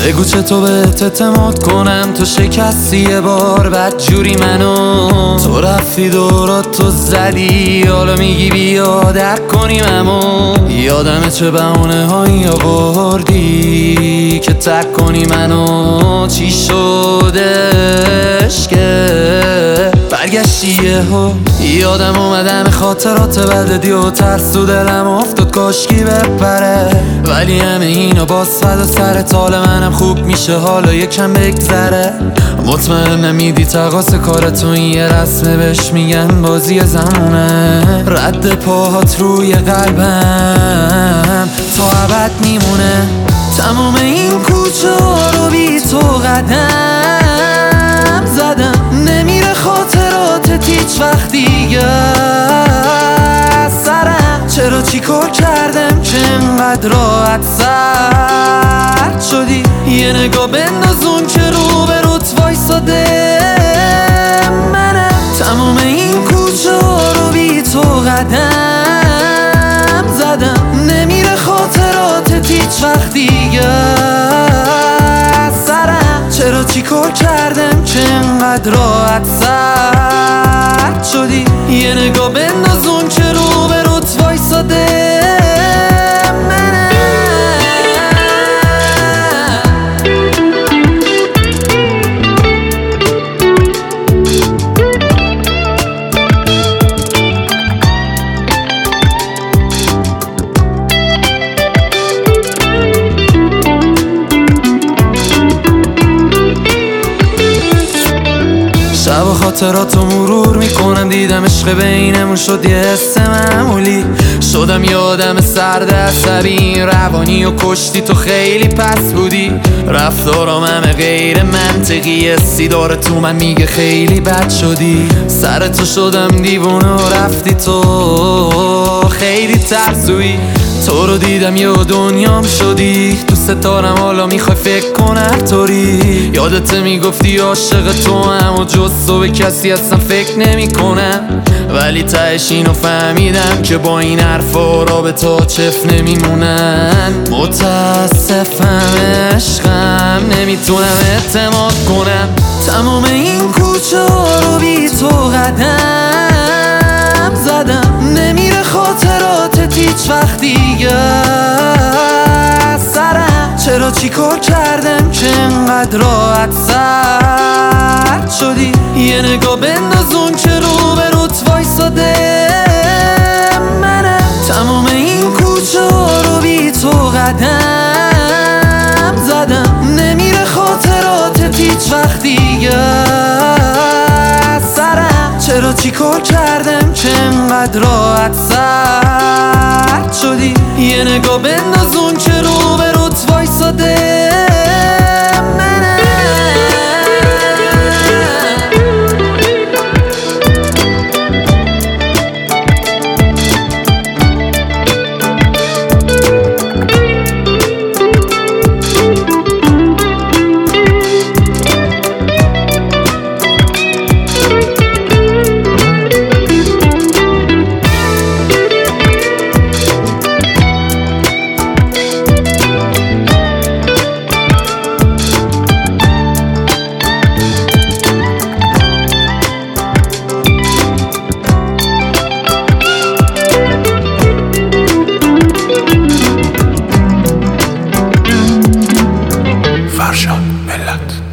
بگو چطور بهت اعتماد کنم، تو شکستی یه بار بد جوری منو. تو رفتی دورات تو زدی، حالا میگی بیا درک کنیم. اما یادمه چه بهونه هایی آوردی که ترک کنی منو. چی شدش که برگشتی یهو؟ یادم اومدم خاطرات بددی و ترس تو دلم افتاد کاشکی بپره. ولی همه اینو باز فدا سرت، حال منم خوب میشه حالا یکم بگذره. مطمئن نمیدی تقاس کارتو، این یه رسمه بهش میگن بازی زمونه. رد پاهات روی قلبم تا ابد میمونه. تمام این کوچه ها رو بی تو قدم زدم، نمیره خاطراتت هیچ وقت دیگه سرم. چرا چی کار کردم که انقدر راحت سرد شدی؟ یه نگاه بنداز اون که رو به روت وایساده منم. تمام این کوچه ها رو بی تو قدم زدم، نمیره خاطراتت هیچ وقت دیگه سرم. چرا چی کار کردم که انقدر راحت سرد شدی؟ یه نگاه بنداز اون که رو به روت وایساده منم. شب و خاطراتو مرور میکنم، دیدم عشق بینمون شد یه حس معمولی. شدم یادم سرد عصبی، روانی و کشتی تو خیلی پس بودی. رفتارام همه غیر منطقی، سیدار تو من میگه خیلی بد شدی. سر تو شدم دیوونه و رفتی تو خیلی ترسویی. تو رو دیدم یه دنیام شدی، تو ستارم حالا میخوای فکر کن هر طوری. یادت میگفتی عاشق تو هم و جز تو به کسی اصلا فکر نمی کنم. ولی تهش اینو فهمیدم که با این حرفا رابطه چف نمیمونن. متاسفم عشقم، نمیتونم اعتماد کنم. تمام این کوچه ها رو بی تو قدم زدم، نمیره خاطراتت هیچ وقت دیگه سرم. چرا چی کار کردم که انقدر راحت سرد شدی؟ یه نگاه بنداز اون که رو به روت وایساده منم. تمام این کوچه ها رو بی تو قدم زدم، نمیره خاطراتت هیچ وقت دیگه سرم. چرا چی کار کردم که انقدر راحت سرد شدی؟ یه نگاه بنداز اون که رو به روت وایساده منم. فرشاد ملت